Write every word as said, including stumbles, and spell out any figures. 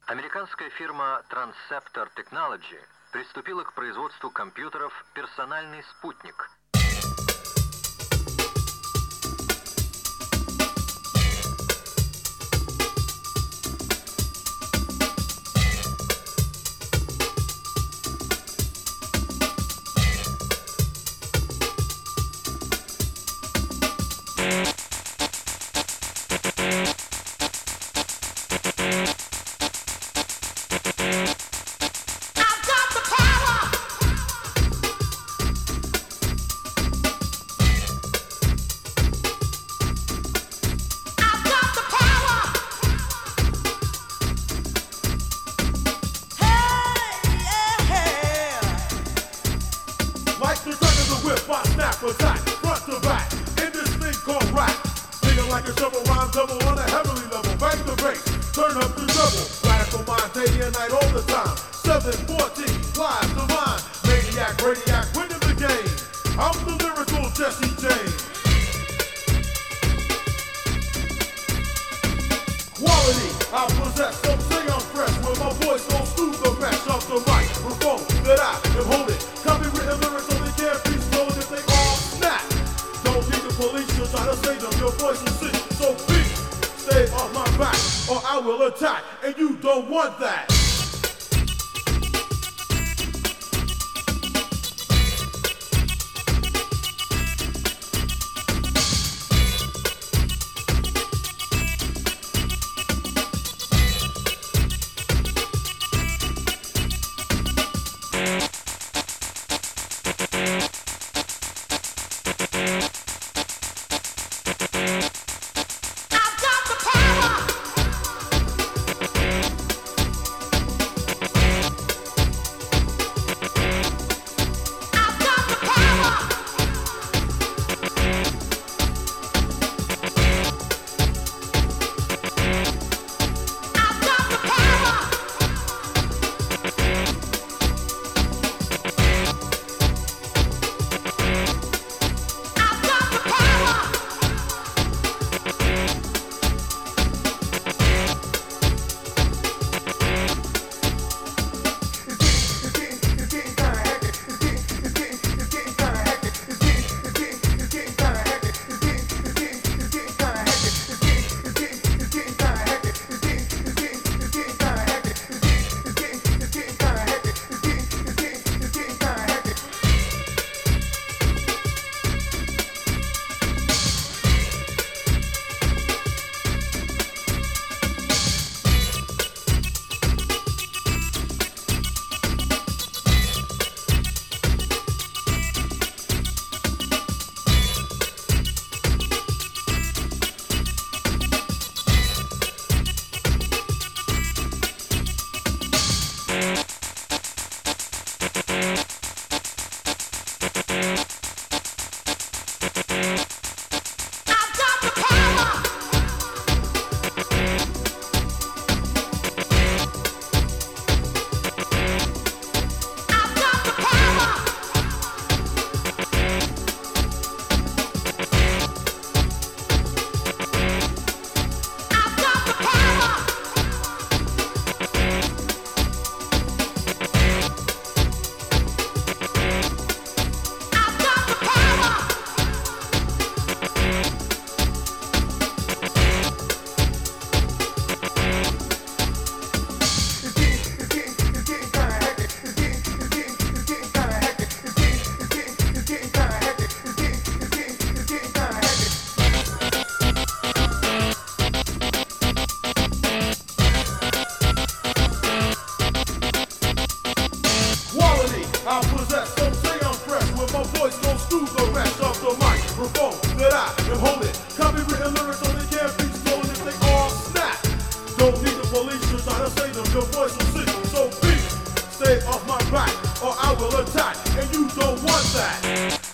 Американская фирма Transceptor Technology приступила к производству компьютеров «Персональный спутник». Like the turn of the whip, I snap attack, front to back, in this thing called rap. Thinking like a shovel rhyme double on a heavenly level. Bang the bass, turn up the treble. Radical mind, day and night all the time. seven fourteen, live divine. Maniac, radiac, winning the game. I'm the lyrical Jesse James. Quality, I possess, some say I'm fresh. When my voice goes through the mesh of the microphone that I am holding. Copywritten lyrics so they can't be stolen if they all snap. Don't need the police to try to save them, your voice will sing. So please, stay off my back or I will attack, and you don't want that. I possess, some say I'm fresh. When my voice goes through the rest of the microphone that I am holding. Copywritten lyrics so they can't be stolen if they all snap. Don't need the police to try to save them, your voice will sing. So please, stay off my back or I will attack, and you don't want that.